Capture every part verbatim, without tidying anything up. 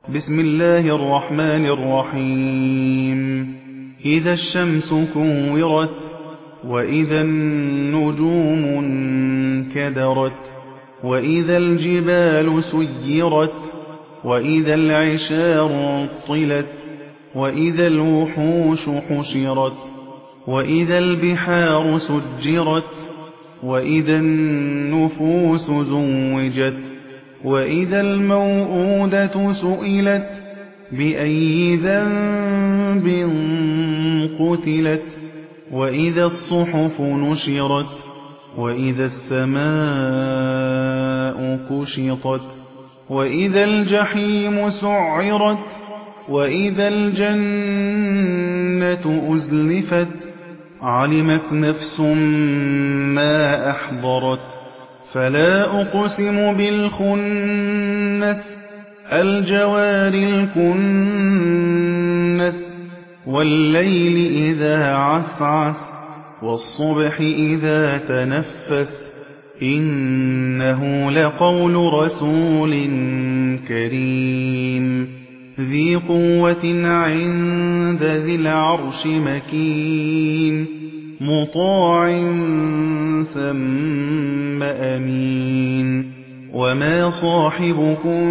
بسم الله الرحمن الرحيم إذا الشمس كورت وإذا النجوم انكدرت وإذا الجبال سيرت وإذا العشار عطلت وإذا الوحوش حشرت وإذا البحار سجرت وإذا النفوس زوجت وإذا الموءودة سئلت بأي ذنب قتلت وإذا الصحف نشرت وإذا السماء كشطت وإذا الجحيم سعرت وإذا الجنة أزلفت علمت نفس ما أحضرت فلا أقسم بالخنس الجوار الكنس والليل إذا عسعس والصبح إذا تنفس إنه لقول رسول كريم ذي قوة عند ذي العرش مكين مطاع ثم أمين وما صاحبكم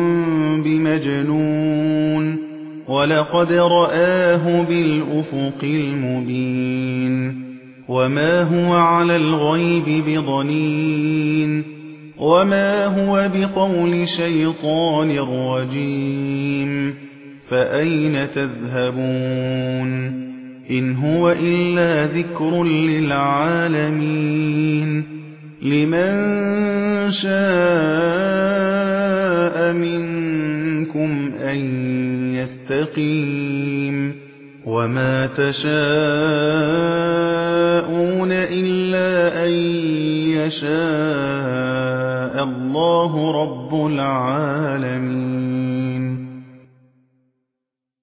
بمجنون ولقد رآه بالأفق المبين وما هو على الغيب بضنين وما هو بقول شيطان رجيم فأين تذهبون إن هو إلا ذكر للعالمين لمن شاء منكم أن يستقيم وما تشاءون إلا أن يشاء الله رب العالمين.